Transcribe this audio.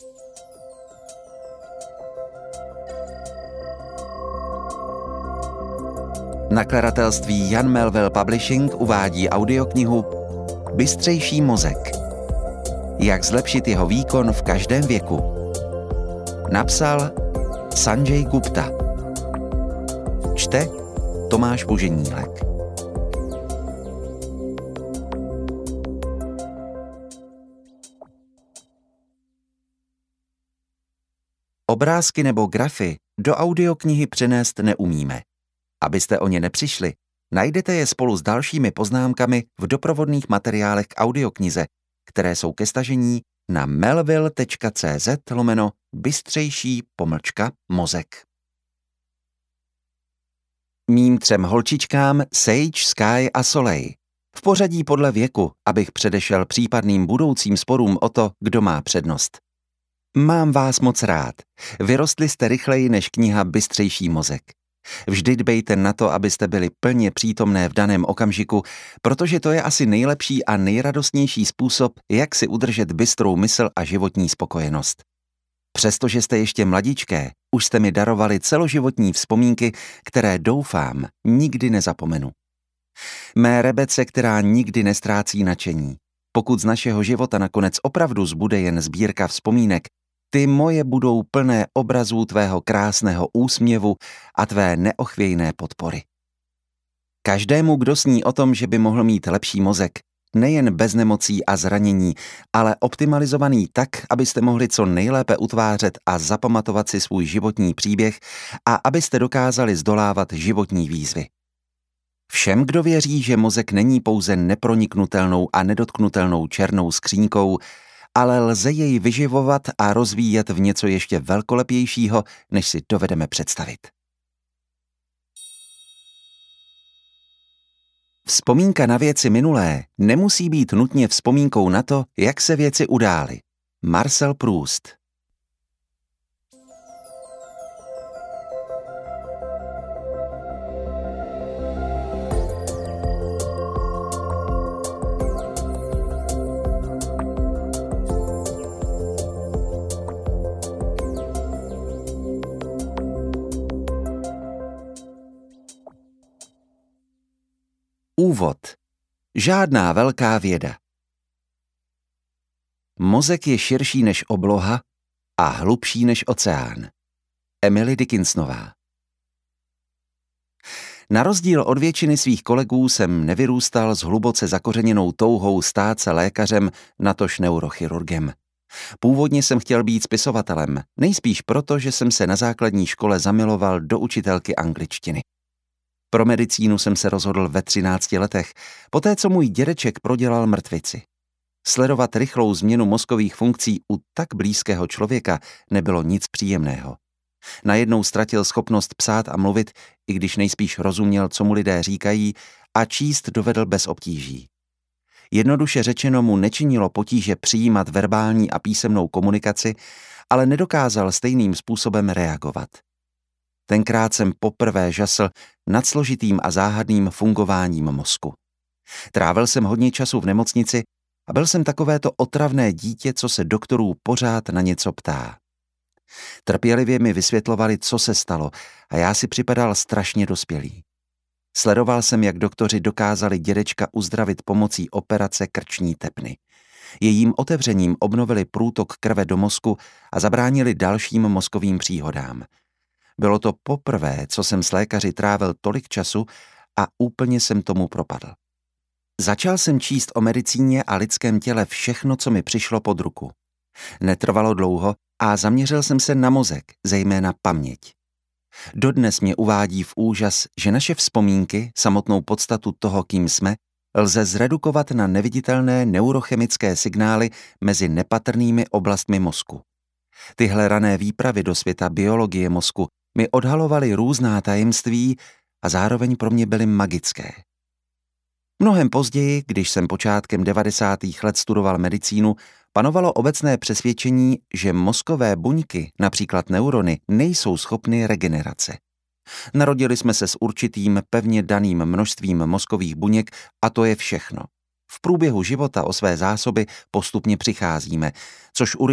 Nakladatelství Jan Melville Publishing uvádí audioknihu Bystřejší mozek. Jak zlepšit jeho výkon v každém věku. Napsal Sanjay Gupta. Čte Tomáš Buženílek. Obrázky nebo grafy do audioknihy přenést neumíme. Abyste o ně nepřišli, najdete je spolu s dalšími poznámkami v doprovodných materiálech k audioknize, které jsou ke stažení na melville.cz/bystřejší-mozek. Mým 3 holčičkám Sage, Sky a Soleil. V pořadí podle věku, abych předešel případným budoucím sporům o to, kdo má přednost. Mám vás moc rád. Vyrostli jste rychleji než kniha Bystřejší mozek. Vždy dbejte na to, abyste byli plně přítomné v daném okamžiku, protože to je asi nejlepší a nejradostnější způsob, jak si udržet bystrou mysl a životní spokojenost. Přestože jste ještě mladičké, už jste mi darovali celoživotní vzpomínky, které doufám nikdy nezapomenu. Mé Rebece, která nikdy nestrácí nadšení. Pokud z našeho života nakonec opravdu zbude jen sbírka vzpomínek, ty moje budou plné obrazů tvého krásného úsměvu a tvé neochvějné podpory. Každému, kdo sní o tom, že by mohl mít lepší mozek, nejen bez nemocí a zranění, ale optimalizovaný tak, abyste mohli co nejlépe utvářet a zapamatovat si svůj životní příběh a abyste dokázali zdolávat životní výzvy. Všem, kdo věří, že mozek není pouze neproniknutelnou a nedotknutelnou černou skřínkou, ale lze jej vyživovat a rozvíjet v něco ještě velkolepějšího, než si dovedeme představit. Vzpomínka na věci minulé nemusí být nutně vzpomínkou na to, jak se věci udály. Marcel Proust. Úvod. Žádná velká věda. Mozek je širší než obloha a hlubší než oceán. Emily Dickinsonová. Na rozdíl od většiny svých kolegů jsem nevyrůstal s hluboce zakořeněnou touhou stát se lékařem, natož neurochirurgem. Původně jsem chtěl být spisovatelem, nejspíš proto, že jsem se na základní škole zamiloval do učitelky angličtiny. Pro medicínu jsem se rozhodl ve 13 letech, poté co můj dědeček prodělal mrtvici. Sledovat rychlou změnu mozkových funkcí u tak blízkého člověka nebylo nic příjemného. Najednou ztratil schopnost psát a mluvit, i když nejspíš rozuměl, co mu lidé říkají, a číst dovedl bez obtíží. Jednoduše řečeno mu nečinilo potíže přijímat verbální a písemnou komunikaci, ale nedokázal stejným způsobem reagovat. Tenkrát jsem poprvé žasl nad složitým a záhadným fungováním mozku. Trávil jsem hodně času v nemocnici a byl jsem takovéto otravné dítě, co se doktorů pořád na něco ptá. Trpělivě mi vysvětlovali, co se stalo, a já si připadal strašně dospělý. Sledoval jsem, jak doktoři dokázali dědečka uzdravit pomocí operace krční tepny. Jejím otevřením obnovili průtok krve do mozku a zabránili dalším mozkovým příhodám. Bylo to poprvé, co jsem s lékaři trávil tolik času a úplně jsem tomu propadl. Začal jsem číst o medicíně a lidském těle všechno, co mi přišlo pod ruku. Netrvalo dlouho a zaměřil jsem se na mozek, zejména paměť. Dodnes mě uvádí v úžas, že naše vzpomínky, samotnou podstatu toho, kým jsme, lze zredukovat na neviditelné neurochemické signály mezi nepatrnými oblastmi mozku. Tyhle rané výpravy do světa biologie mozku mi odhalovaly různá tajemství a zároveň pro mě byly magické. Mnohem později, když jsem počátkem 90. let studoval medicínu, panovalo obecné přesvědčení, že mozkové buňky, například neurony, nejsou schopny regenerace. Narodili jsme se s určitým pevně daným množstvím mozkových buněk a to je všechno. V průběhu života o své zásoby postupně přicházíme, což